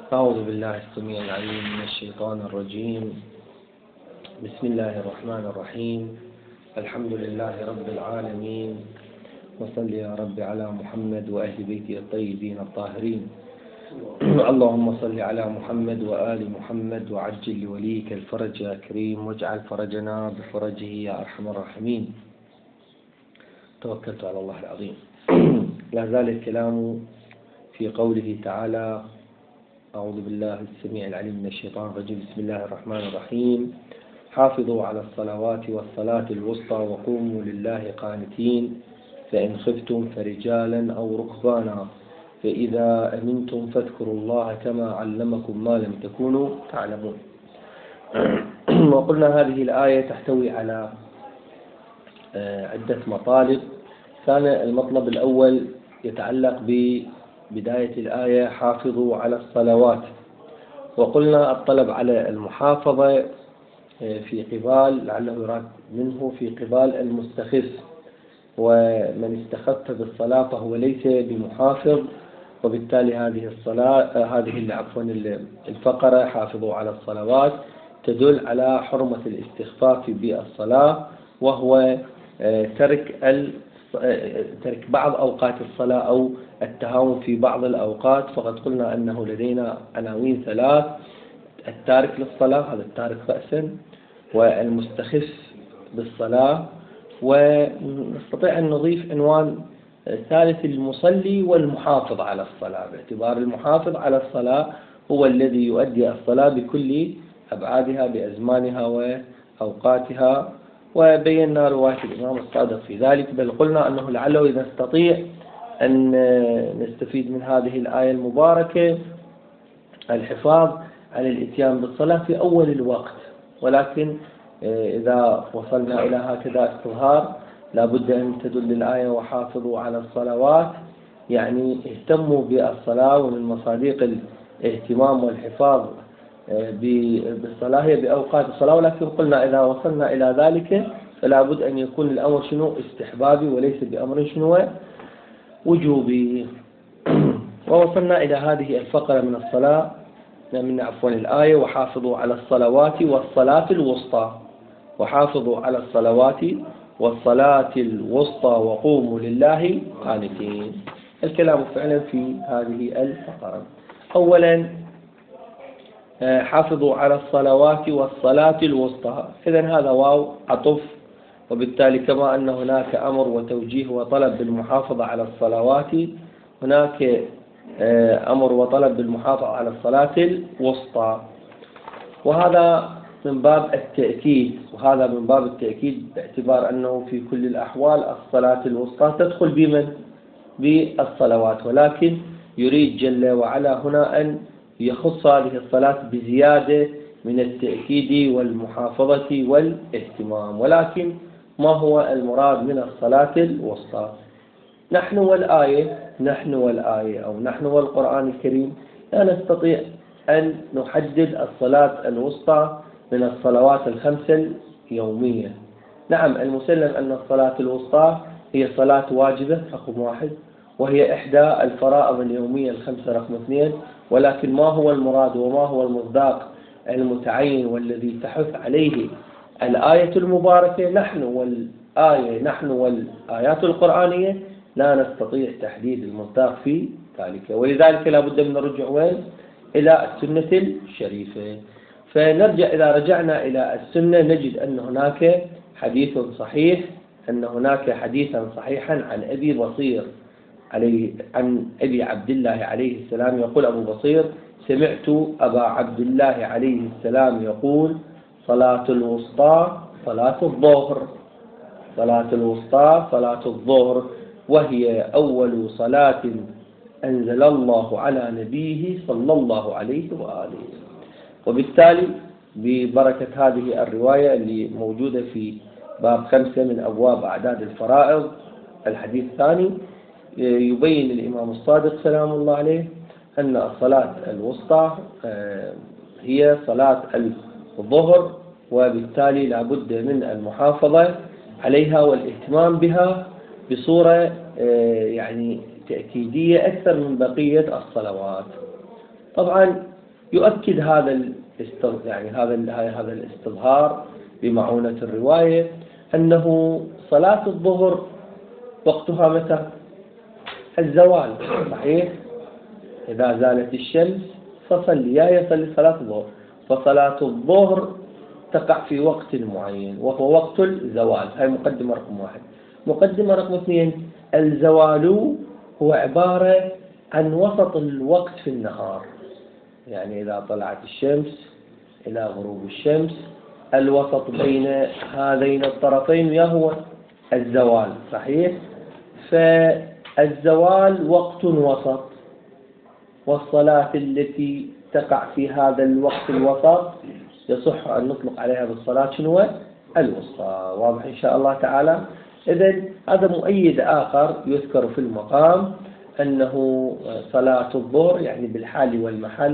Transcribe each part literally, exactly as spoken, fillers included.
أعوذ بالله السميع العليم من الشيطان الرجيم. بسم الله الرحمن الرحيم. الحمد لله رب العالمين، وصل يا رب على محمد وأهل بيته الطيبين الطاهرين. اللهم صل على محمد وآل محمد وعجل لوليك الفرج يا كريم، واجعل فرجنا بفرجه يا أرحم الراحمين. توكلت على الله العظيم. لا زال الكلام في قوله تعالى: أعوذ بالله السميع العليم من الشيطان الرجيم. بسم الله الرحمن الرحيم. حافظوا على الصلوات والصلاة الوسطى وقوموا لله قانتين، فإن خفتم فرجالا أو ركبانا، فإذا أمنتم فاذكروا الله كما علمكم ما لم تكونوا تعلمون. وقلنا هذه الآية تحتوي على عدة مطالب. كان المطلب الأول يتعلق ببداية الآية: حافظوا على الصلوات. وقلنا الطلب على المحافظة في قبال، لعله يراد منه في قبال المستخف، ومن استخف بالصلاة فهو ليس بمحافظ، وبالتالي هذه الصلاة هذه عفوا الفقرة حافظوا على الصلوات تدل على حرمة الاستخفاف بالصلاة، وهو ترك ترك بعض أوقات الصلاة أو التهاون في بعض الأوقات. فقد قلنا أنه لدينا عناوين ثلاث: التارك للصلاة، هذا التارك رأسا، والمستخف بالصلاة، ونستطيع أن نضيف عنوان ثالث: المصلي والمحافظ على الصلاة، باعتبار المحافظ على الصلاة هو الذي يؤدي الصلاة بكل أبعادها بأزمانها وأوقاتها. وبينا رواية الإمام الصادق في ذلك، بل قلنا أنه لعله إذا نستطيع أن نستفيد من هذه الآية المباركة الحفاظ على الإتيان بالصلاة في أول الوقت، ولكن إذا وصلنا إلى هكذا استظهار لابد أن تدل الآية وحافظوا على الصلوات، يعني اهتموا بالصلاة. ومن مصادق الاهتمام والحفاظ بالصلاة هي بأوقات الصلاة، ولكن قلنا إذا وصلنا إلى ذلك فلا بد أن يكون الأمر شنو؟ استحبابي، وليس بأمر شنو؟ وجوبي. ووصلنا إلى هذه الفقرة من الصلاة من عفوا الآية: وحافظوا على الصلوات والصلاة الوسطى. وحافظوا على الصلوات والصلاة الوسطى وقوموا لله قانتين. الكلام فعلا في هذه الفقرة. أولا حافظوا على الصلوات والصلاة الوسطى، إذن هذا واو عطف، وبالتالي كما أن هناك أمر وتوجيه وطلب بالمحافظة على الصلوات، هناك أمر وطلب بالمحافظة على الصلاة الوسطى، وهذا من باب التأكيد. وهذا من باب التأكيد باعتبار أنه في كل الأحوال الصلاة الوسطى تدخل بمن؟ بالصلوات، ولكن يريد جل وعلا هنا أن يخص هذه الصلاة بزيادة من التأكيد والمحافظة والاهتمام. ولكن ما هو المراد من الصلاة الوسطى؟ نحن والآية نحن والآية أو نحن والقرآن الكريم لا نستطيع أن نحدد الصلاة الوسطى من الصلوات الخمس اليومية. نعم، المسلم أن الصلاة الوسطى هي صلاة واجبة رقم واحد، وهي إحدى الفرائض اليومية الخمسة رقم اثنين، ولكن ما هو المراد وما هو المصداق المتعين والذي تحث عليه الآية المباركة؟ نحن والآية نحن والآيات القرآنية لا نستطيع تحديد المصداق في ذلك، ولذلك لا بد من الرجوع وين؟ إلى السنة الشريفة. فنرجع إذا رجعنا إلى السنة نجد أن هناك حديث صحيح أن هناك حديثا صحيحا عن أبي بصير عليه عن أبي عبد الله عليه السلام يقول: أبو بصير سمعت أبا عبد الله عليه السلام يقول: صلاة الوسطى صلاة الظهر، صلاة الوسطى صلاة الظهر، وهي أول صلاة أنزل الله على نبيه صلى الله عليه وآله. وبالتالي ببركة هذه الرواية اللي موجودة في باب خمسة من أبواب أعداد الفرائض الحديث الثاني، يبين الإمام الصادق سلام الله عليه أن الصلاة الوسطى هي صلاة الظهر، وبالتالي لا بد من المحافظة عليها والاهتمام بها بصورة يعني تأكيدية أكثر من بقية الصلوات. طبعا يؤكد هذا الاستظ... يعني هذا هذا الاستظهار بمعونة الرواية أنه صلاة الظهر وقتها متى؟ الزوال، صحيح؟ إذا زالت الشمس فصلي، يا يصلي صلاة الظهر. فصلاة الظهر تقع في وقت معين وهو وقت الزوال. هاي مقدمة رقم واحد. مقدمة رقم اثنين، الزوال هو عبارة عن وسط الوقت في النهار، يعني إذا طلعت الشمس إلى غروب الشمس، الوسط بين هذين الطرفين يهو الزوال، صحيح؟ فالزوال وقت وسط، والصلاة التي تقع في هذا الوقت الوسط يصح أن نطلق عليها بالصلاة شنو؟ الوسطى. واضح إن شاء الله تعالى؟ إذن هذا مؤيد آخر يذكر في المقام، أنه صلاة الظهر يعني بالحال والمحل،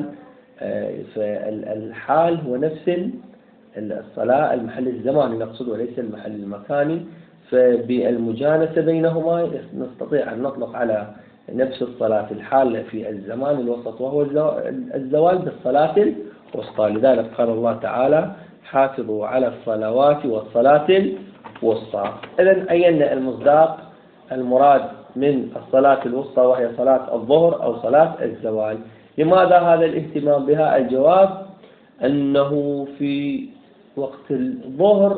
فالحال هو نفس الصلاة، المحل الزماني نقصد وليس المحل المكاني، فبالمجانسة بينهما نستطيع أن نطلق على نفس الصلاة الحالة في الزمان الوسط وهو الزوال بالصلاة الوسطى. لذلك قال الله تعالى: حافظوا على الصلوات والصلاة الوسطى. إذن أينا المصداق المراد من الصلاة الوسطى وهي صلاة الظهر أو صلاة الزوال. لماذا هذا الاهتمام بها؟ الجواب أنه في وقت الظهر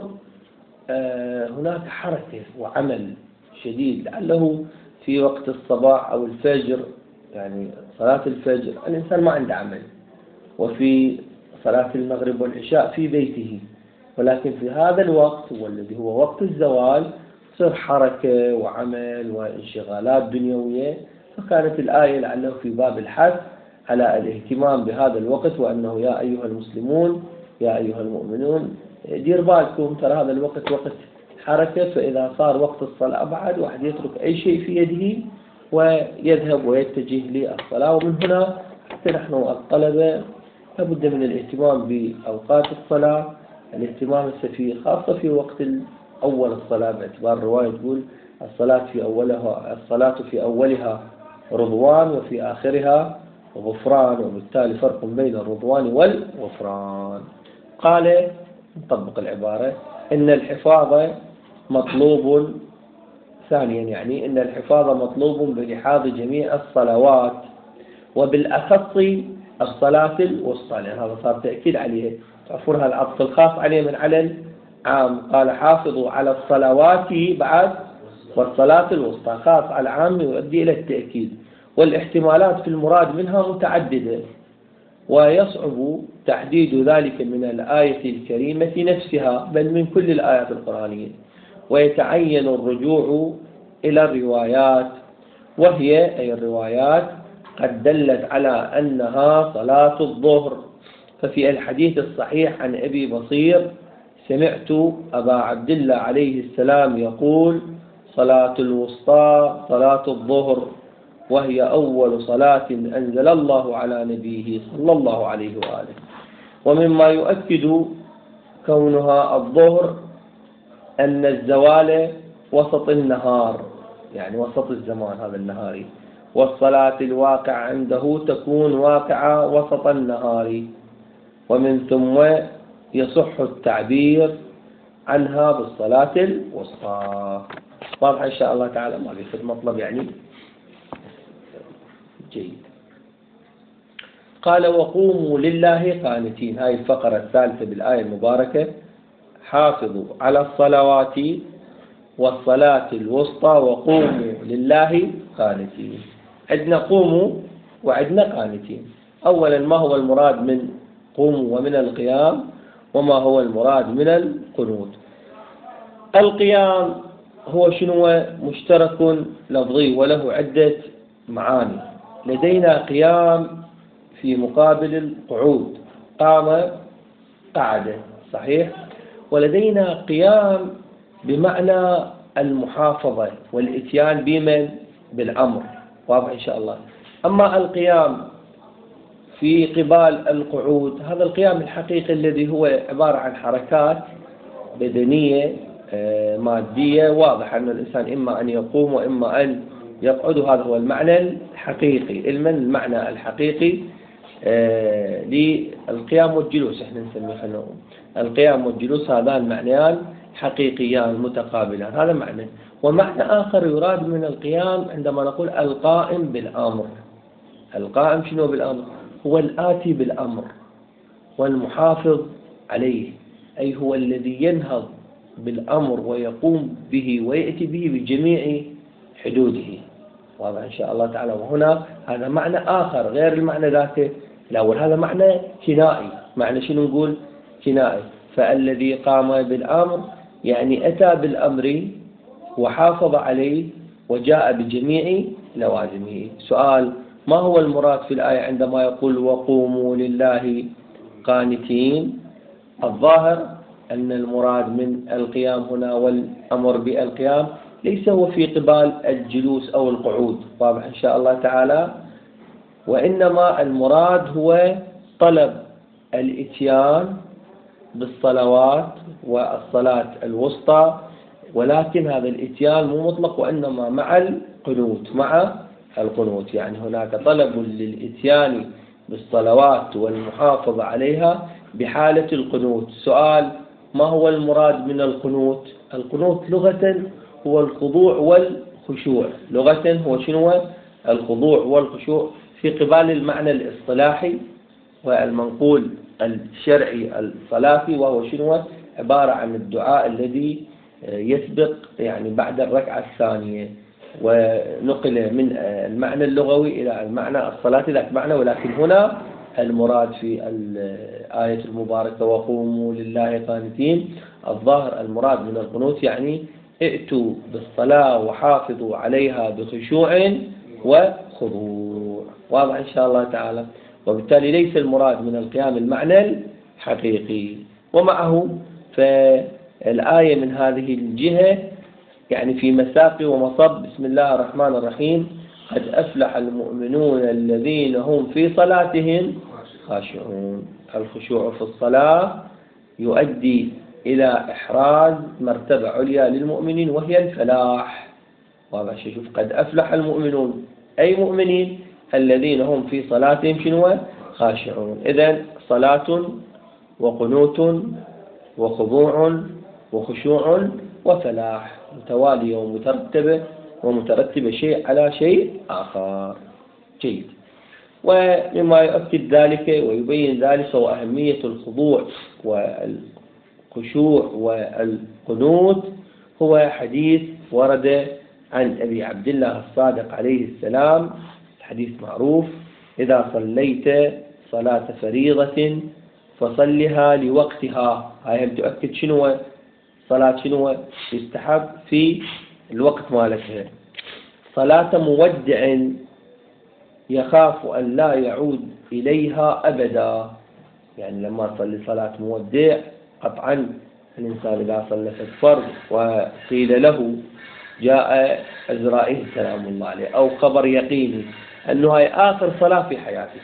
هناك حركة وعمل شديد، لعله في وقت الصباح أو الفجر، يعني صلاة الفجر الإنسان ما عنده عمل، وفي صلاة المغرب والعشاء في بيته، ولكن في هذا الوقت والذي هو وقت الزوال تصير حركة وعمل وانشغالات دنيوية. فكانت الآية لعله في باب الحث على الاهتمام بهذا الوقت، وأنه يا أيها المسلمون يا أيها المؤمنون دير بالكم، ترى هذا الوقت وقت حركة، فإذا صار وقت الصلاة بعد واحد يترك أي شيء في يده ويذهب ويتجه للصلاة. ومن هنا حتى نحن الطلبة لابد من الاهتمام بأوقات الصلاة، الاهتمام في خاصة في وقت أول الصلاة، باعتبار الرواية تقول الصلاة في أولها الصلاة في أولها رضوان وفي آخرها غفران، وبالتالي فرق بين الرضوان والغفران. قال نطبق العبارة: إن الحفاظ مطلوب، ثانيا يعني إن الحفاظ مطلوب بلحاظ جميع الصلوات وبالأخص الصلاة الوسطى، لأن هذا صار تأكيد عليه، تعرفون هذا العطف الخاص عليه من على العام. قال حافظوا على الصلوات بعد والصلاة الوسطى، خاص على العام يؤدي إلى التأكيد. والاحتمالات في المراد منها متعددة، ويصعب تحديد ذلك من الآية الكريمة نفسها بل من كل الآيات القرآنية، ويتعين الرجوع إلى الروايات، وهي أي الروايات قد دلت على أنها صلاة الظهر. ففي الحديث الصحيح عن أبي بصير: سمعت أبا عبد الله عليه السلام يقول: صلاة الوسطى صلاة الظهر، وهي أول صلاة أنزل الله على نبيه صلى الله عليه وآله. ومما يؤكد كونها الظهر أن الزوال وسط النهار، يعني وسط الزمان هذا النهاري، والصلاة الواقع عنده تكون واقعة وسط النهار، ومن ثم يصح التعبير عنها بالصلاة الوسطى. واضح إن شاء الله تعالى؟ ما في مطلب يعني جيد. قال: وقوموا لله قانتين. هاي الفقرة الثالثة بالآية المباركة: حافظوا على الصلوات والصلاة الوسطى وقوموا لله قانتين. عندنا قوموا وعندنا قانتين. أولا، ما هو المراد من قوموا ومن القيام، وما هو المراد من القنوت؟ القيام هو شنو؟ مشترك لفظي وله عدة معاني. لدينا قيام في مقابل القعود، قام قعد، صحيح؟ ولدينا قيام بمعنى المحافظة والإتيان بمن؟ بالأمر. واضح إن شاء الله؟ أما القيام في قبال القعود، هذا القيام الحقيقي الذي هو عبارة عن حركات بدنية مادية، واضح أن الإنسان إما أن يقوم وإما أن يقعد، هذا هو المعنى الحقيقي. المعنى الحقيقي آه للقيام والجلوس، احنا نسميه خلينا القيام والجلوس، هذان معنيان حقيقيان متقابلان، هذا معنى. ومعنى آخر يراد من القيام عندما نقول القائم بالأمر. القائم شنو بالأمر؟ هو الآتي بالأمر والمحافظ عليه، أي هو الذي ينهض بالأمر ويقوم به ويأتي به بجميع حدوده. واضح إن شاء الله تعالى. وهنا هذا معنى آخر غير المعنى ذاته الأول، هذا معنى كنائي. معنى شنو نقول؟ كنائي. فالذي قام بالأمر يعني أتى بالأمر وحافظ عليه وجاء بجميع لوازمه. سؤال: ما هو المراد في الآية عندما يقول وقوموا لله قانتين؟ الظاهر أن المراد من القيام هنا والأمر بالقيام ليس هو في قبال الجلوس أو القعود، واضح إن شاء الله تعالى، وإنما المراد هو طلب الإتيان بالصلوات والصلاة الوسطى، ولكن هذا الإتيان مو مطلق، وإنما مع القنوت، مع القنوت. يعني هناك طلب للإتيان بالصلوات والمحافظة عليها بحالة القنوت. سؤال: ما هو المراد من القنوت؟ القنوت لغة هو الخضوع والخشوع. لغة هو شنو؟ الخضوع والخشوع في قبال المعنى الاصطلاحي والمنقول الشرعي الصلافي، وهو شنو؟ عبارة عن الدعاء الذي يسبق يعني بعد الركعة الثانية، ونقل من المعنى اللغوي إلى المعنى الصلاتي ذاك معنى. ولكن هنا المراد في الآية المباركة وقوموا لله قانتين، الظاهر المراد من القنوت يعني ائتوا بالصلاة وحافظوا عليها بخشوع وخضوع. واضح إن شاء الله تعالى. وبالتالي ليس المراد من القيام المعنى الحقيقي. ومعه فالآية من هذه الجهة يعني في مساق ومصب. بسم الله الرحمن الرحيم: قد أفلح المؤمنون الذين هم في صلاتهم خاشعون. الخشوع في الصلاة يؤدي إلى إحراز مرتبة عليا للمؤمنين وهي الفلاح. واضح؟ شوف، قد أفلح المؤمنون أي مؤمنين الذين هم في صلاتهم شنو؟ خاشعون. إذن صلاة وقنوت وخضوع وخشوع وفلاح متوالية ومترتبة ومترتبة شيء على شيء آخر. جيد. ومما يؤكد ذلك ويبين ذلك وأهمية الخضوع والخشوع والقنوت هو حديث ورد عن أبي عبد الله الصادق عليه السلام، الحديث معروف: إذا صليت صلاة فريضة فصلها لوقتها. هاي هم تؤكد شنو؟ صلاة شنو؟ يستحب في الوقت مالتها. صلاة مودع يخاف أن لا يعود إليها أبدا. يعني لما تصلي صلاة مودع قطعا الإنسان إذا صلى الفرض وقيل له جاء عزرائيل سلام الله عليه أو خبر يقيني أنه هاي آخر صلاة في حياتي،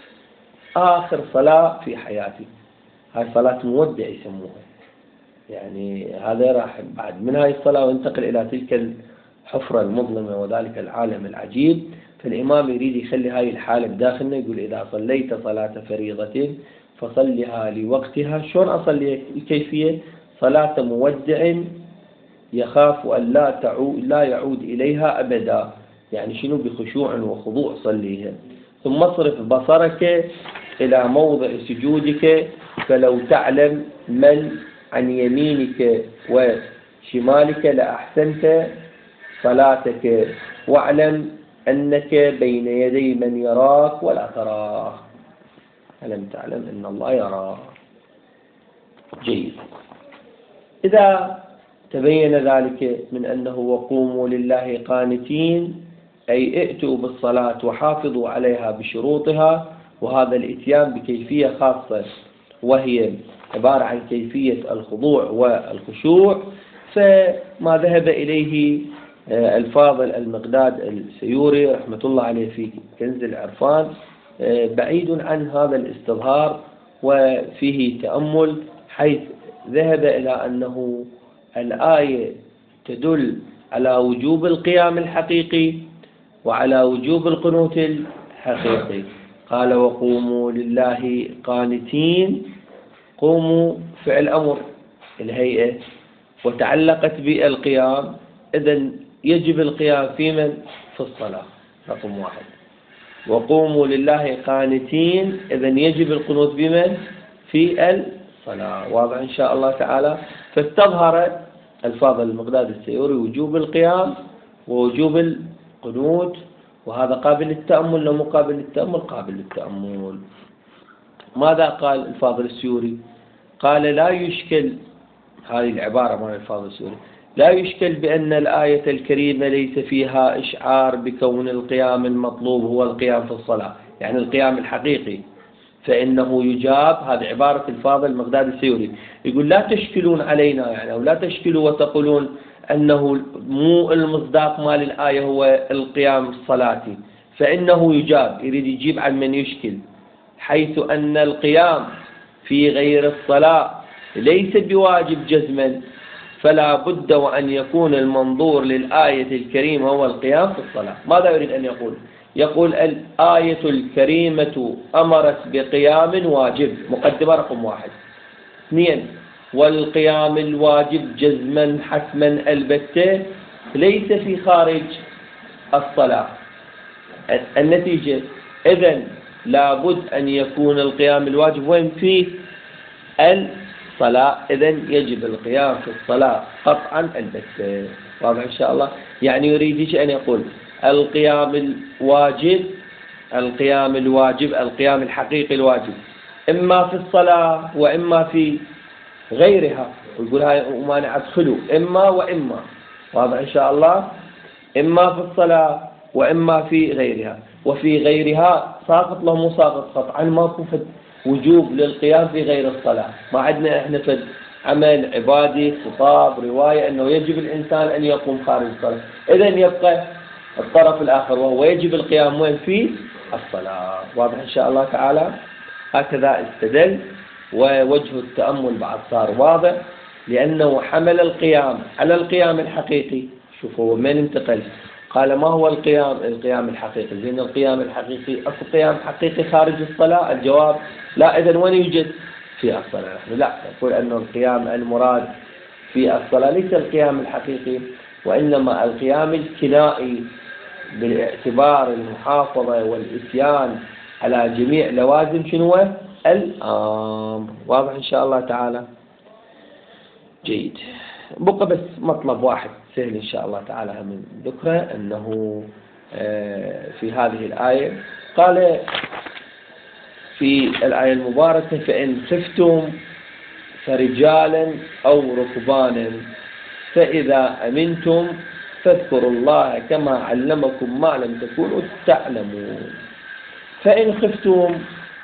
آخر صلاة في حياتي، هاي صلاة مودع يسموها. يعني هذا راح بعد من هاي الصلاة وينتقل إلى تلك الحفرة المظلمة وذلك العالم العجيب. فالإمام يريد يخلي هاي الحالة بداخلنا، يقول: إذا صليت صلاة فريضة فصلها لوقتها. شلون أصلي؟ الكيفية: صلاة مودع يخاف أن لا تعود لا يعود إليها أبدا. يعني شنو؟ بخشوع وخضوع صليها. ثم اصرف بصرك إلى موضع سجودك فلو تعلم من عن يمينك وشمالك لأحسنت صلاتك، واعلم أنك بين يدي من يراك ولا تراه. ألم تعلم أن الله يراك. جيد. إذا تبين ذلك من أنه وقوموا لله قانتين أي ائتوا بالصلاة وحافظوا عليها بشروطها، وهذا الإتيان بكيفية خاصة وهي عبارة عن كيفية الخضوع والخشوع، فما ذهب إليه الفاضل المقداد السيوري رحمة الله عليه في كنز العرفان بعيد عن هذا الاستظهار وفيه تأمل، حيث ذهب إلى أنه الآية تدل على وجوب القيام الحقيقي وعلى وجوب القنوت الحقيقي. قال وقوموا لله قانتين، قوموا فعل أمر الهيئة وتعلقت بالقيام، إذن يجب القيام في من؟ في الصلاة، رقم واحد. وقوموا لله قانتين، إذن يجب القنوت بمن؟ في الصلاة. واضح إن شاء الله تعالى. فاستظهر الفاظ المقداد السيوري وجوب القيام ووجوب القنوت، وهذا قابل للتأمل. لو مقابل للتأمل قابل للتأمل. ماذا قال الفاضل السيوري؟ قال لا يشكل، هذه العبارة مال الفاضل السيوري، لا يشكل بأن الآية الكريمة ليس فيها إشعار بكون القيام المطلوب هو القيام في الصلاة، يعني القيام الحقيقي، فإنه يجاب. هذه عبارة الفاضل المقداد السيوري، يقول لا تشكلون علينا، يعني أو لا تشكلوا وتقولون أنه مو المصداق مال الآية هو القيام الصلاتي، فإنه يجاب. يريد يجيب عن من يشكل، حيث أن القيام في غير الصلاة ليس بواجب جزما، فلا بد وأن يكون المنظور للآية الكريمة هو القيام في الصلاة. ماذا يريد أن يقول؟ يقول الآية الكريمة أمرت بقيام واجب، مقدمة رقم واحد. اثنين، والقيام الواجب جزما حتما البتة ليس في خارج الصلاة. النتيجة إذن لابد أن يكون القيام الواجب وين؟ في الصلاة، إذن يجب القيام في الصلاة قطعا البتة. واضح إن شاء الله. يعني يريد أن يقول القيام الواجب، القيام الواجب القيام الحقيقي الواجب إما في الصلاة وإما في غيرها، ويقول هاي مانع خلو، إما وإما. واضح إن شاء الله. إما في الصلاة وإما في غيرها، وفي غيرها ساقط له مساقط قطعا، ماكو وجوب للقيام في غير الصلاة. ما عندنا إحنا في عمل عبادي خطاب رواية أنه يجب الإنسان أن يقوم خارج الصلاة. إذن يبقى الطرف الآخر وهو يجب القيام وين؟ في الصلاة. واضح إن شاء الله تعالى. هكذا استدل، ووجه التأمل بعد صار واضح، لأنه حمل القيام على القيام الحقيقي. شوفوا من انتقل، قال ما هو القيام؟ القيام الحقيقي. زين القيام الحقيقي، أكو قيام حقيقي خارج الصلاة؟ الجواب لا. إذن وين يوجد؟ في الصلاة. نحن لا نقول أنه القيام المراد في الصلاة ليس القيام الحقيقي، وإنما القيام الكنائي، بالاعتبار المحافظة والإتيان على جميع لوازم شنو؟ الأمر. واضح إن شاء الله تعالى. جيد. بقى بس مطلب واحد سهل إن شاء الله تعالى من ذكره، أنه في هذه الآية قال في الآية المباركة فإن خفتم فرجالا أو ركبانا فإذا أمنتم فاذكروا الله كما علمكم ما لم تكونوا تعلمون. فإن خفتم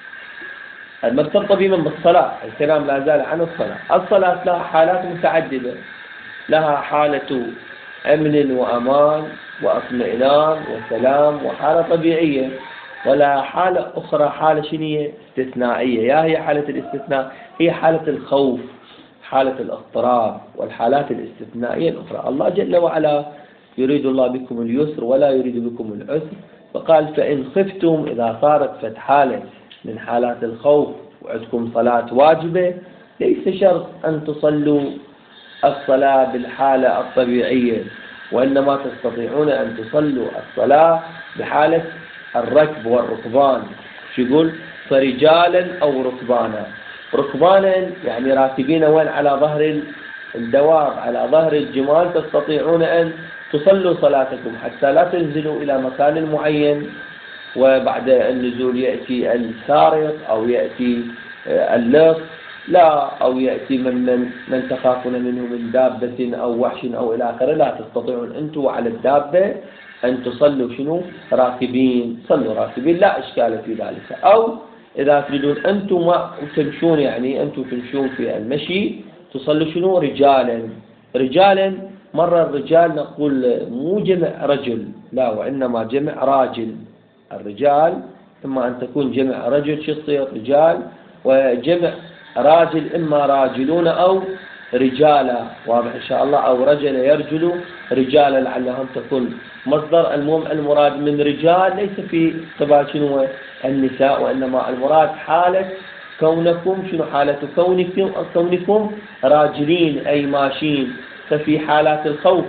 المرتبطة بمن؟ بالصلاة. الكلام لا زال عن الصلاة. الصلاة لها حالات متعددة، لها حالة أمن وأمان واطمئنان وسلام وحالة طبيعية، ولا حالة أخرى حالة شنية؟ استثنائية. يا هي حالة الاستثناء؟ هي حالة الخوف، حالة الاضطراب، والحالات الاستثنائية الأخرى. الله جل وعلا يريد الله بكم اليسر ولا يريد بكم العسر، فقال فإن خفتم، إذا صارت فت حالة من حالات الخوف وعندكم صلاة واجبة، ليس شرط أن تصلوا الصلاة بالحالة الطبيعية، وإنما تستطيعون أن تصلوا الصلاة بحالة الركب والركبان. شو يقول؟ فرجالا أو ركبانا. ركبانا يعني راكبين وين؟ على ظهر الدواب، على ظهر الجمال، تستطيعون أن تصلوا صلاتكم حتى لا تنزلوا إلى مكان معين وبعد النزول يأتي السارق أو يأتي اللص، لا، أو يأتي من, من, من تخافون منه من دابة أو وحش أو إلى آخره. لا، تستطيعون أنتم على الدابة أن تصلوا شنو؟ راكبين. صلوا راكبين، لا إشكال في ذلك. أو إذا تريدون أنتم ما تمشون، يعني أنتم تمشون في المشي، تصلوا شنو؟ رجالا. رجالا، مرة الرجال نقول مو جمع رجل، لا، وإنما جمع راجل. الرجال إما أن تكون جمع رجل شو تصير؟ رجال، وجمع راجل إما راجلون أو رجالا، واضح إن شاء الله، أو رجل يرجل رجالا لعلهم تكون مصدر. المهم المراد من رجال ليس في قبال شنو النساء، وإنما المراد حالة كونكم، شنو حالة كونكم كونكم راجلين أي ماشين. ففي حالات الخوف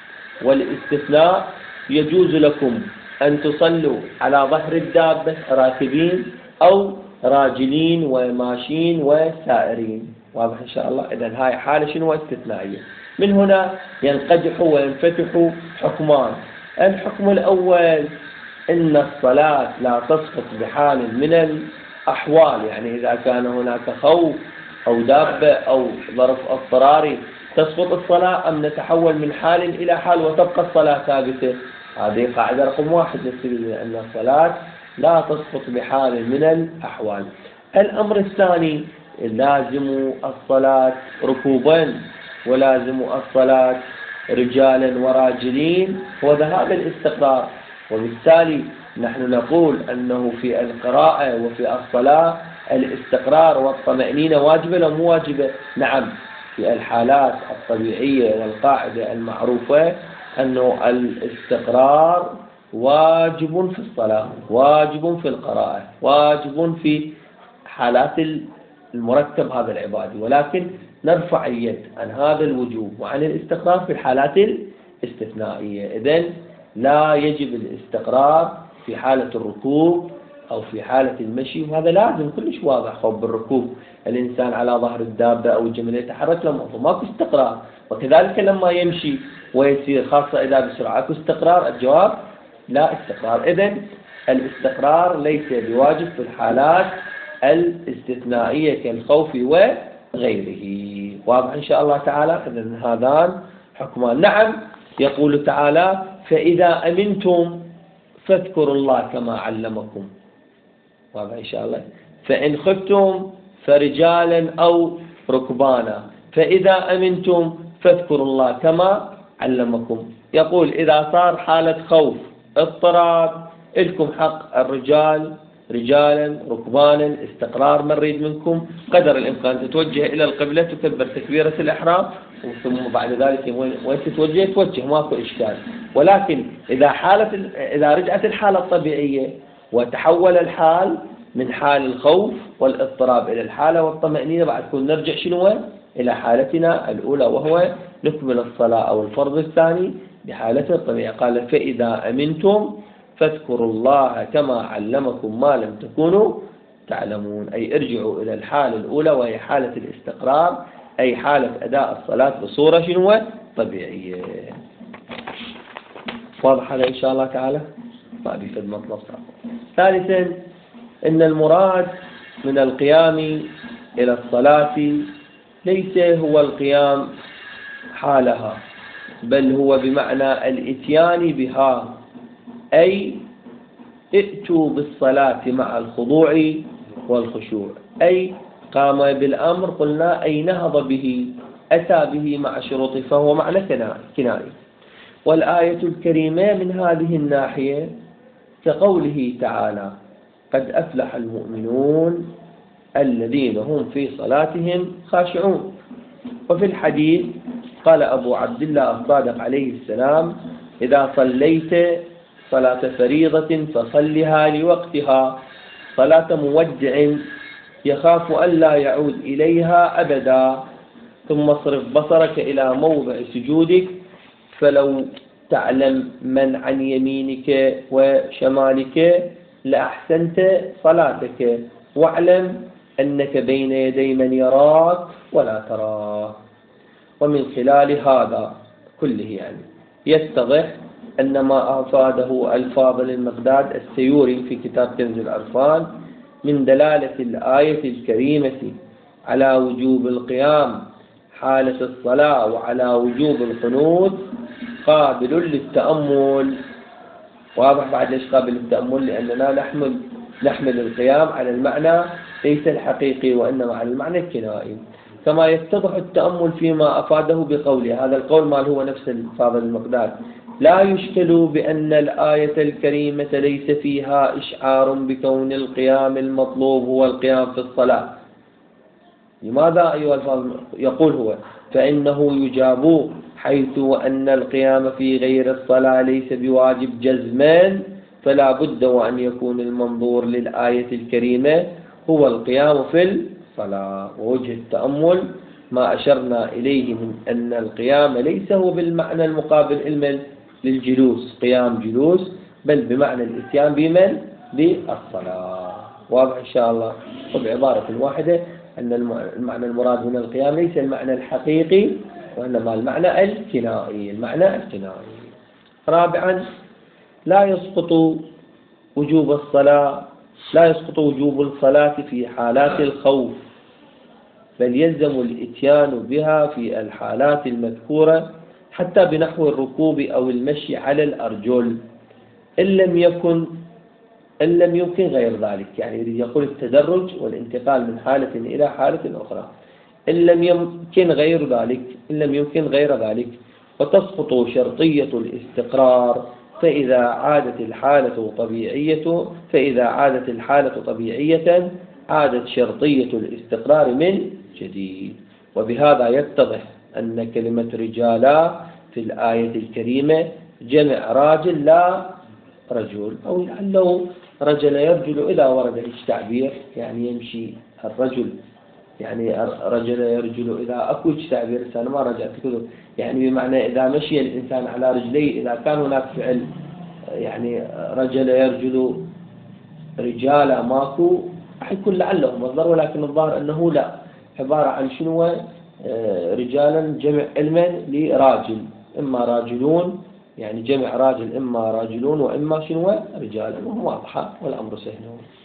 والاستثناء يجوز لكم أن تصلوا على ظهر الدابة راكبين أو راجلين وماشين وسائرين، واضح إن شاء الله. إذن هاي حالة شنو استثنائية. من هنا ينقدح وينفتح حكمان. الحكم الأول إن الصلاة لا تسقط بحال من الأحوال، يعني إذا كان هناك خوف أو دابة أو ظرف اضطراري تسقط الصلاة، أم نتحول من حال إلى حال وتبقى الصلاة ثابتة. هذه قاعدة رقم واحد للسبيل، أن الصلاة لا تسقط بحال من الأحوال. الأمر الثاني لازم الصلاة ركوبا ولازم الصلاة رجالا وراجلين هو ذهاب الاستقرار، وبالتالي نحن نقول أنه في القراءة وفي الصلاة الاستقرار والطمأنينة واجبة أو مو واجبة؟ نعم، في الحالات الطبيعية والقاعدة المعروفة أنه الاستقرار واجب في الصلاة، واجب في القراءة، واجب في حالات المرتب هذا العبادي، ولكن نرفع اليد عن هذا الوجوب وعن الاستقرار في الحالات الاستثنائية. إذن لا يجب الاستقرار في حالة الركوب أو في حالة المشي، وهذا لازم كلش واضح. خوف بالركوب الإنسان على ظهر الدابة أو الجمل يتحرك لما ماكو استقرار، وكذلك لما يمشي ويسير خاصة إذا بسرعة اكو استقرار؟ الجواب لا استقرار. إذن الاستقرار ليس بواجب في الحالات الاستثنائية كالخوف وغيره، واضح إن شاء الله تعالى. إذن هذان حكمان. نعم، يقول تعالى فإذا أمنتم فاذكروا الله كما علمكم، واضح إن شاء الله. فإن خفتم فرجالا أو ركبانا، فإذا أمنتم فاذكروا الله كما علمكم. يقول إذا صار حالة خوف اضطراب لكم حق الرجال رجالا ركبانا، استقرار من يريد منكم قدر الإمكان تتوجه إلى القبلة تكبر تكبيرة الإحرام، ثم بعد ذلك وين تتوجه توجه ماكو إشكال. ولكن إذا حالة إذا رجعت الحالة الطبيعية وتحول الحال من حال الخوف والاضطراب إلى الحالة والطمأنينة، بعد كون نرجع شنو إلى حالتنا الأولى، وهو نكمل الصلاة أو الفرض الثاني بحالته الطبيعية. قال فإذا أمنتم فاذكروا الله كما علمكم ما لم تكونوا تعلمون، أي ارجعوا إلى الحالة الأولى وهي حالة الاستقرار، أي حالة أداء الصلاة بصورة شنو طبيعية. واضح هذا إن شاء الله تعالى؟ ما بيفد مطلب. ثالثا إن المراد من القيام إلى الصلاة ليس هو القيام حالها، بل هو بمعنى الإتيان بها، أي ائتوا بالصلاة مع الخضوع والخشوع، أي قام بالأمر قلنا أي نهض به، أتى به مع شروطه، فهو معنى كنائي. والآية الكريمة من هذه الناحية كقوله تعالى قد أفلح المؤمنون الذين هم في صلاتهم خاشعون. وفي الحديث قال أبو عبد الله الصادق عليه السلام إذا صليت صلاة فريضة فصلها لوقتها، صلاة مودع يخاف أن لا يعود إليها أبدا، ثم اصرف بصرك إلى موضع سجودك فلو تعلم من عن يمينك وشمالك لأحسنت صلاتك، واعلم أنك بين يدي من يراك ولا تراه. ومن خلال هذا كله يعني يتضح أن ما أفاده الفاضل المقداد السيوري في كتاب كنز العرفان من دلالة الآية الكريمة على وجوب القيام حالة الصلاة وعلى وجوب القنوت قابل للتأمل. واضح بعد ليش قابل للتأمل؟ لأننا نحمل نحمل القيام على المعنى ليس الحقيقي وإنما على المعنى الكنائي، كما يتضح التأمل فيما أفاده بقوله. هذا القول مال هو نفس الفاضل المقداد لا يشكل بأن الآية الكريمة ليس فيها إشعار بكون القيام المطلوب هو القيام في الصلاة، لماذا أيها الفاضل؟ يقول هو فإنه يجاب حيث أن القيام في غير الصلاة ليس بواجب جزما، فلا بد وأن يكون المنظور للآية الكريمة هو القيام في الصلاة. ووجه التأمل ما أشرنا إليه من أن القيام ليس هو بالمعنى المقابل المن للجلوس قيام جلوس، بل بمعنى الإتيان بمن بالصلاة. واضح إن شاء الله؟ وبعبارة واحدة أن المعنى المراد من القيام ليس المعنى الحقيقي، وإنما المعنى الكنائي. المعنى الكنائي. رابعا، لا يسقط وجوب الصلاة لا يسقط وجوب الصلاة في حالات الخوف، بل يلزم الإتيان بها في الحالات المذكورة حتى بنحو الركوب أو المشي على الأرجل، إن لم يكن إن لم يمكن غير ذلك. يعني يقول التدرج والانتقال من حالة إلى حالة أخرى، إن لم يمكن غير ذلك إن لم يمكن غير ذلك وتسقط شرطية الاستقرار، فإذا عادت الحالة طبيعية فإذا عادت الحالة طبيعية عادت شرطية الاستقرار من جديد. وبهذا يتضح أن كلمة رجالا في الآية الكريمة جمع راجل لا رجل، أو لعله رجل يرجل إذا ورد التعبير، يعني يمشي الرجل، يعني رجل يرجل إذا أكو تعبير إنسان ما رجعت كذب، يعني بمعنى إذا مشي الإنسان على رجليه، إذا كان هناك فعل يعني رجل يرجل رجالا ماكو حيكون لعله مصدر، ولكن الظاهر أنه لا، عبارة عن شنو رجالا جمع علما لراجل، إما راجلون يعني جمع راجل، إما راجلون وإما شنو رجالا، وهو واضحة والأمر سهل.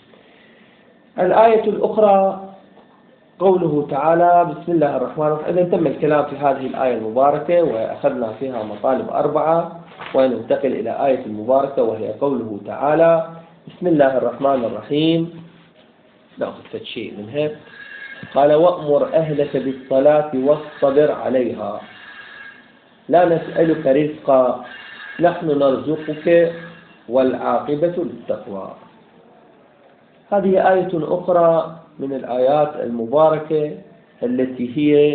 الآية الأخرى قوله تعالى بسم الله الرحمن الرحيم. إذا تم الكلام في هذه الآية المباركة وأخذنا فيها مطالب أربعة، وننتقل إلى آية المباركة وهي قوله تعالى بسم الله الرحمن الرحيم. نأخذ شيء منها. قال وأمر أهلك بالصلاة واصطبر عليها لا نسألك رزقا نحن نرزقك والعاقبة للتقوى. هذه آية أخرى من الآيات المباركة التي هي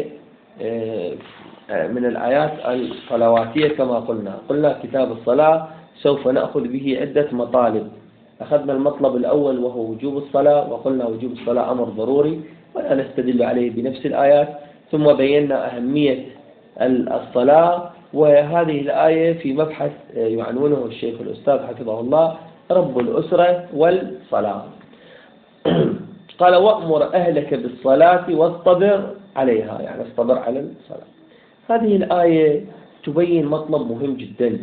من الآيات الصلواتية كما قلنا. قلنا كتاب الصلاة سوف نأخذ به عدة مطالب. أخذنا المطلب الأول وهو وجوب الصلاة، وقلنا وجوب الصلاة أمر ضروري ولا نستدل عليه بنفس الآيات، ثم بينا أهمية الصلاة، وهذه الآية في مبحث يعنونه الشيخ الأستاذ حفظه الله رب الأسرة والصلاة. قال وأمر أهلك بالصلاة واصطبر عليها، يعني اصطبر على الصلاة. هذه الآية تبين مطلب مهم جدا،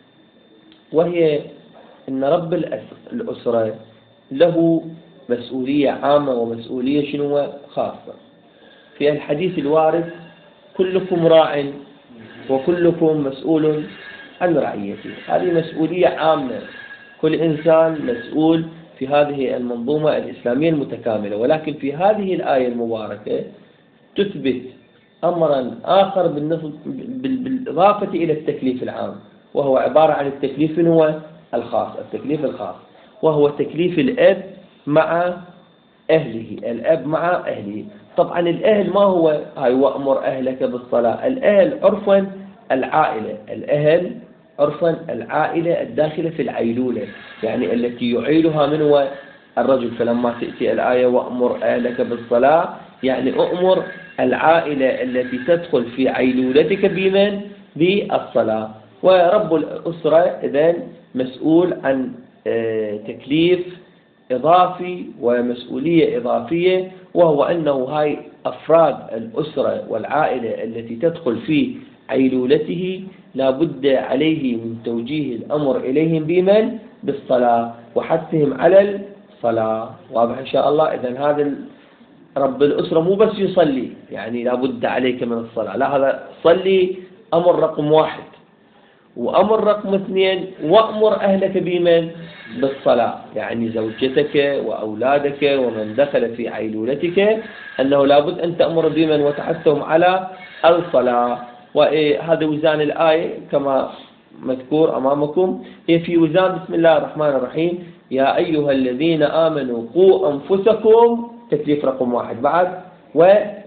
وهي أن رب الأسرة له مسؤولية عامة ومسؤولية شنو خاصة. في الحديث الوارد كلكم راع وكلكم مسؤول عن رعيته. هذه مسؤولية عامة، كل إنسان مسؤول في هذه المنظومة الإسلامية المتكاملة. ولكن في هذه الآية المباركة تثبت أمرا آخر بالإضافة إلى التكليف العام، وهو عبارة عن التكليف هو الخاص، التكليف الخاص، وهو تكليف الأب مع أهله، الأب مع أهله. طبعا الأهل ما هو هاي وأمر أهلك بالصلاة، الأهل عرفا العائلة، الأهل عرفا العائلة الداخلة في العيلولة، يعني التي يعيلها من هو الرجل. فلما تأتي الآية وأمر أهلك بالصلاة يعني أمر العائلة التي تدخل في عيلولتك بمن؟ بالصلاة. ورب الأسرة إذن مسؤول عن تكليف إضافي ومسؤولية إضافية، وهو أنه هاي أفراد الأسرة والعائلة التي تدخل في عيلولته لا بد عليه من توجيه الأمر إليهم بمن؟ بالصلاة وحثهم على الصلاة. واضح إن شاء الله؟ إذن هذا رب الأسرة مو بس يصلي يعني لا بد عليك من الصلاة، لا، هذا صلي أمر رقم واحد. وأمر رقم اثنين وأمر أهلك بمن؟ بالصلاة، يعني زوجتك وأولادك ومن دخل في عيلولتك أنه لابد أن تأمر بمن وتحثهم على الصلاة. وهذا وزان الآية كما مذكور أمامكم، هي في وزان بسم الله الرحمن الرحيم يا أيها الذين آمنوا قوا أنفسكم، تكليف رقم واحد بعد،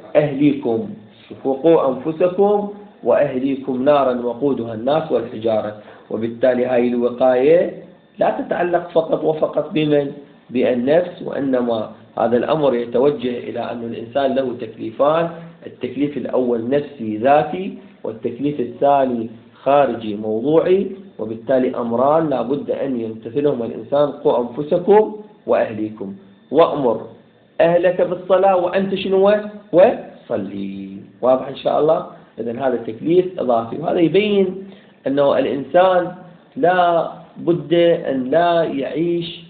أهليكم، وقوا أنفسكم وأهليكم نارا وقودها الناس والحجارة. وبالتالي هاي الوقاية لا تتعلق فقط وفقط بمن؟ بالنفس، وإنما هذا الأمر يتوجه إلى أن الإنسان له تكليفان: التكليف الأول نفسي ذاتي، والتكليف الثاني خارجي موضوعي. وبالتالي أمران لا بد أن يمتثلهما الإنسان: قوا أنفسكم وأهليكم، وأمر أهلك بالصلاة وأنت شنو؟ وصلي. واضح إن شاء الله؟ إذن هذا تكليف إضافي، وهذا يبين أنه الإنسان لا بد أن لا يعيش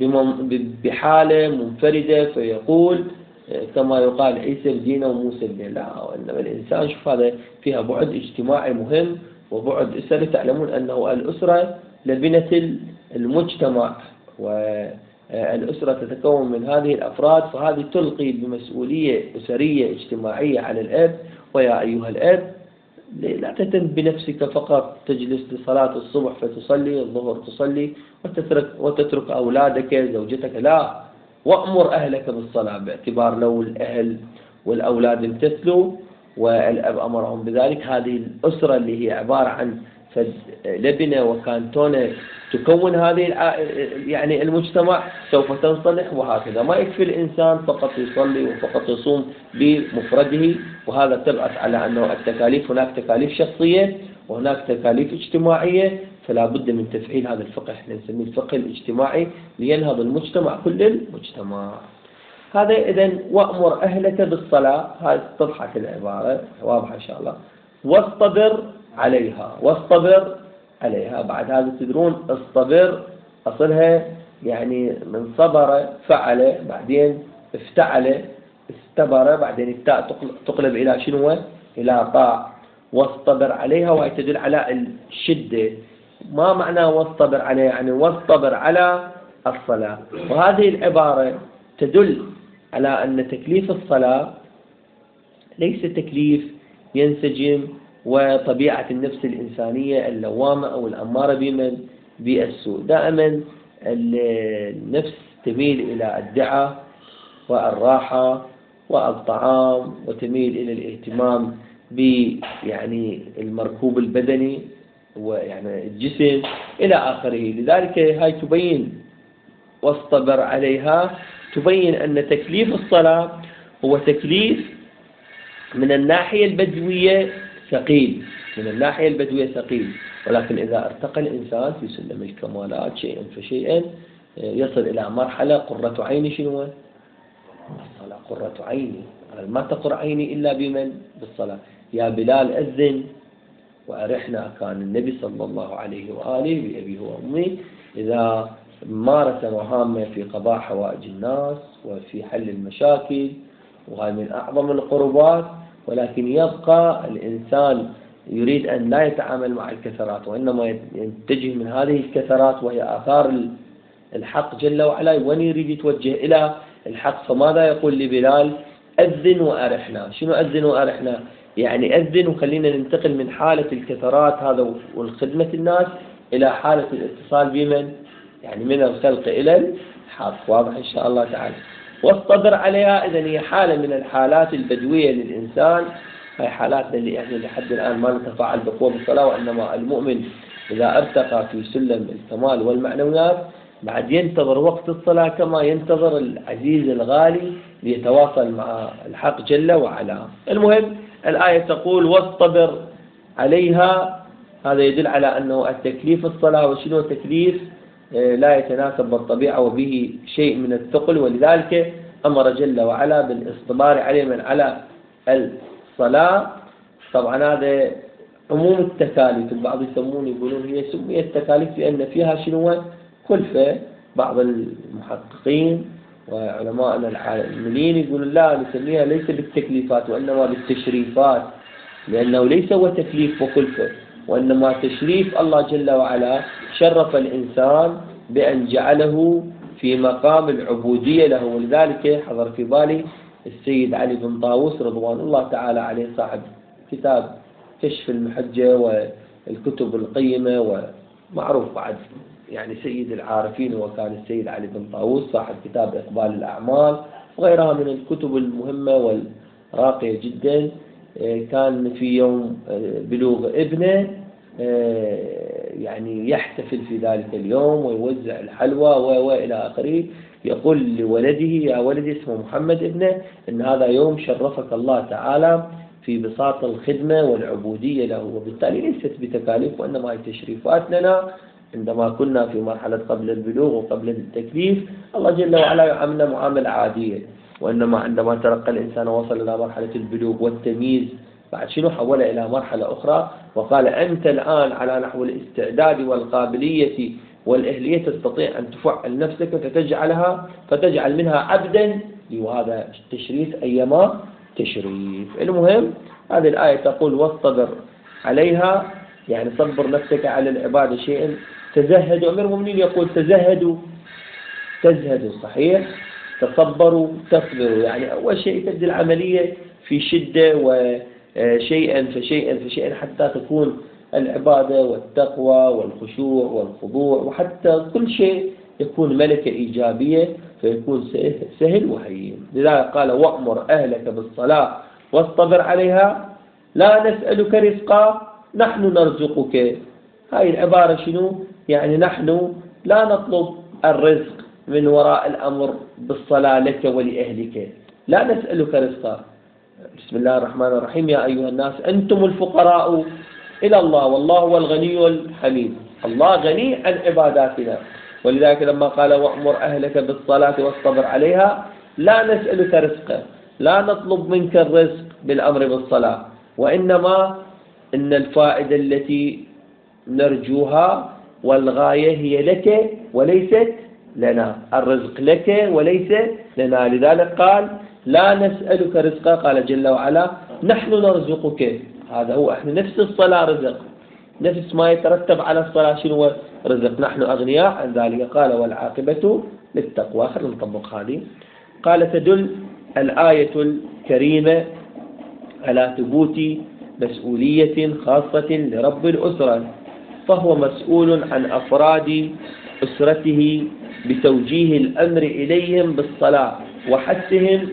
بحالة منفردة فيقول كما يقال عيسى بدينه وموسى بدينه، لا، وإنما الإنسان شوف هذا فيها بعد اجتماعي مهم وبعد أسري. تعلمون أنه الأسرة لبنة المجتمع، والأسرة تتكون من هذه الأفراد، فهذه تلقي بمسؤولية أسرية اجتماعية على الأب. ويا أيها الأب لا تتم بنفسك فقط، تجلس لصلاة الصبح فتصلي، الظهر تصلي وتترك, وتترك أولادك زوجتك، لا، وأمر أهلك بالصلاة، باعتبار لو الأهل والأولاد امتثلوا والأب أمرهم بذلك، هذه الأسرة اللي هي عبارة عن لبنة وكانتونة تكون هذه يعني المجتمع سوف تنصلح. وهكذا ما يكفي الإنسان فقط يصلي وفقط يصوم بمفرده، وهذا تبعث على أنه التكاليف، هناك تكاليف شخصية وهناك تكاليف اجتماعية، فلا بد من تفعيل هذا الفقه، احنا نسميه الفقه الاجتماعي، لينهض المجتمع كل المجتمع. هذا إذن وأمر أهلك بالصلاة، هذه تضحك العبارة واضحة إن شاء الله. واصطبر عليها، واصطبر عليها. بعد هذا تدرون اصطبر أصلها يعني من صبر فعل، بعدين افتعل استبر، بعدين التاء تقلب إلى شنو؟ إلى طاء. واصطبر عليها، وهي تدل على الشدة. ما معنى واصطبر عليها؟ يعني واصطبر على الصلاة. وهذه العبارة تدل على أن تكليف الصلاة ليس تكليف ينسجم وطبيعة النفس الإنسانية اللوامة أو الأمارة بمن؟ بالسوء. دائما النفس تميل إلى الدعة والراحة والطعام، وتميل إلى الاهتمام ب يعني المركوب البدني ويعني الجسم إلى آخره. لذلك هاي تبين واصطبر عليها، تبين أن تكليف الصلاة هو تكليف من الناحية البدوية ثقيل، من الناحية البدوية ثقيل، ولكن إذا ارتقى الإنسان في سلم الكمالات شيئا فشيئا يصل إلى مرحلة قرة عيني. شنو الصلاة؟ قرة عيني، ما تقر عيني إلا بمن؟ بالصلاة. يا بلال أذن وأرحنا. كان النبي صلى الله عليه وآله بأبيه وأمي إذا مارس مهامه في قضاء حوائج الناس وفي حل المشاكل، وهذا من أعظم القربات، ولكن يبقى الإنسان يريد أن لا يتعامل مع الكثرات، وإنما يتجه من هذه الكثرات وهي آثار الحق جل وعلا، وأن يريد يتوجه إلى الحق. فماذا يقول لبلال؟ أذن وأرحنا. شنو أذن وأرحنا؟ يعني أذن وخلينا ننتقل من حالة الكثرات هذا والخدمة الناس إلى حالة الاتصال بمن؟ يعني من الخلق إلى الحق. واضح إن شاء الله تعالى. واصطبر عليها، إذن هي حالة من الحالات البدوية للإنسان. هاي حالاتنا اللي احنا لحد الآن ما نتفاعل بقوة بالصلاة، وإنما المؤمن إذا ارتقى في سلم الكمال والمعنويات بعد ينتظر وقت الصلاة كما ينتظر العزيز الغالي ليتواصل مع الحق جل وعلا. المهم الآية تقول واصطبر عليها، هذا يدل على أنه التكليف الصلاة وشنو تكليف لا يتناسب بالطبيعة وبه شيء من الثقل، ولذلك أمر جل وعلا بالاصطبار عليه من على الصلاة. طبعا هذا عموم التكاليف، البعض يسمون يقولون هي سميت تكاليف لأن فيها شنو؟ كلفة. بعض المحققين وعلماءنا العاملين يقولون لا، نسميها ليس بالتكليفات وإنما بالتشريفات، لأنه ليس هو تكليف وكلفة، وإنما تشريف. الله جل وعلا شرف الإنسان بأن جعله في مقام العبودية له. ولذلك حضر في بالي السيد علي بن طاووس رضوان الله تعالى عليه، صاحب كتاب كشف المحجة والكتب القيمة، ومعروف بعد يعني سيد العارفين، وكان السيد علي بن طاووس صاحب كتاب إقبال الأعمال وغيرها من الكتب المهمة راقية جدا. كان في يوم بلوغ ابنه يعني يحتفل في ذلك اليوم ويوزع الحلوى وإلى آخره. يقول لولده: يا ولدي، اسمه محمد ابنه، إن هذا يوم شرفك الله تعالى في بساط الخدمة والعبودية له، وبالتالي ليست بتكاليف وإنما هي تشريفات لنا عندما كنا في مرحلة قبل البلوغ وقبل التكليف. الله جل وعلا يعاملنا معاملة عادية، وإنما عندما ترقى الإنسان وصل إلى مرحلة البلوغ والتمييز بعد شنو حول إلى مرحلة أخرى، وقال: أنت الآن على نحو الاستعداد والقابلية والأهلية، تستطيع أن تفعل نفسك فتجعلها فتجعل منها عبدا، وهذا التشريف أيما تشريف. المهم هذه الآية تقول: واصطبر عليها، يعني صبر نفسك على العبادة شيئا. تزهدوا، أمير المؤمنين يقول: تزهدوا تزهدوا، صحيح، تصبروا تصبروا، يعني أول شيء تبدأ العملية في شدة وشيئا فشيئا فشيئا حتى تكون العبادة والتقوى والخشوع والخضوع وحتى كل شيء يكون ملكة إيجابية، فيكون سهل وهين. لذلك قال: وأمر أهلك بالصلاة واصطبر عليها لا نسألك رزقا نحن نرزقك. هاي العبارة شنو؟ يعني نحن لا نطلب الرزق من وراء الأمر بالصلاة لك ولأهلك، لا نسألك رزقا. بسم الله الرحمن الرحيم: يا أيها الناس أنتم الفقراء إلى الله والله هو الغني الحميد. الله غني عن عباداتنا، ولذلك لما قال: وأمر أهلك بالصلاة واصطبر عليها لا نسألك رزقا، لا نطلب منك الرزق بالأمر بالصلاة، وإنما إن الفائدة التي نرجوها والغاية هي لك وليست لنا، الرزق لك وليس لنا. لذلك قال: لا نسألك رزقا، قال جل وعلا: نحن نرزقك. هذا هو، احنا نفس الصلاة رزق، نفس ما يترتب على الصلاة شنو رزق، نحن أغنياء عن ذلك. قال: والعاقبة للتقوى. خلينا نطبق هذه. قال: تدل الآية الكريمة على ثبوت مسؤولية خاصة لرب الأسرة، فهو مسؤول عن أفراد أسرته بتوجيه الأمر إليهم بالصلاة وحثهم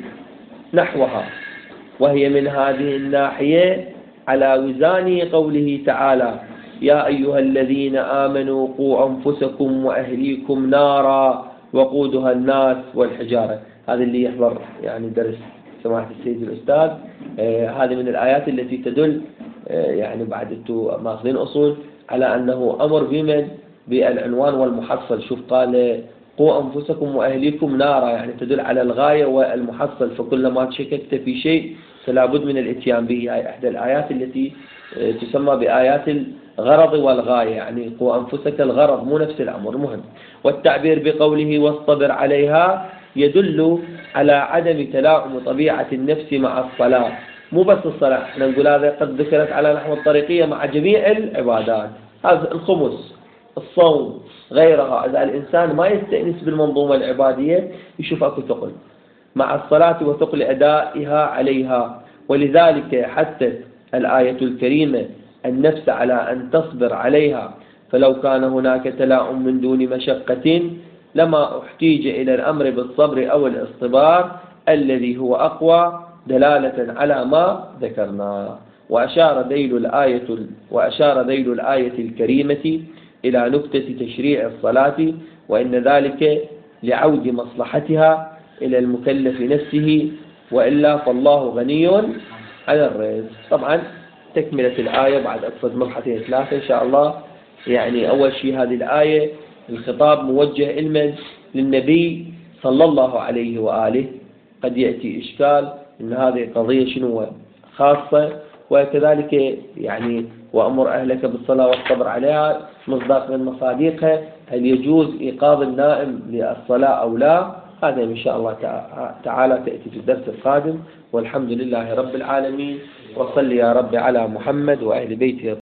نحوها، وهي من هذه الناحية على وزان قوله تعالى: يا أيها الذين آمنوا قوا أنفسكم وأهليكم نارا وقودها الناس والحجارة. هذا اللي يحضر يعني درس سماحة السيد الأستاذ، آه هذه من الآيات التي تدل آه يعني بعد أنتم ماخذين أصول على أنه أمر بمن بالعنوان والمحصل. شوف قال: قوا أنفسكم وأهليكم نارا، يعني تدل على الغاية والمحصل، فكلما تشككت في شيء فلا بد من الاتيان به. هي إحدى الآيات التي تسمى بآيات الغرض والغاية، يعني قوا أنفسك الغرض مو نفس الأمر. مهم. والتعبير بقوله واصطبر عليها يدل على عدم تلاؤم طبيعة النفس مع الصلاة، مو بس الصلاة، احنا نقول هذا قد ذكرت على نحو الطريقية مع جميع العبادات، هذا الخمس، الصوم، غيرها. إذا الإنسان ما يستأنس بالمنظومة العبادية يشوف أكو ثقل مع الصلاة وثقل أدائها عليها. ولذلك حثت الآية الكريمة النفس على أن تصبر عليها، فلو كان هناك تلاؤم من دون مشقة لما احتيج إلى الأمر بالصبر أو الاصطبار الذي هو أقوى دلالة على ما ذكرنا. وأشار ذيل الآية وأشار ذيل الآية الكريمة إلى نكتة تشريع الصلاة، وإن ذلك لعود مصلحتها إلى المكلف نفسه، وإلا فالله غني عن الرزق. طبعا تكملة الآية بعد أقصد مرحلتين ثلاثة إن شاء الله. يعني أول شيء هذه الآية الخطاب موجه علما للنبي صلى الله عليه وآله. قد يأتي إشكال إن هذه قضية شنو خاصة، وكذلك يعني وأمر أهلك بالصلاة والصبر عليها مصداق من مصادقها، هل يجوز إيقاظ النائم للصلاة أو لا؟ هذا إن شاء الله تعالى تأتي في الدرس القادم. والحمد لله رب العالمين، وصل يا رب على محمد وأهل بيته.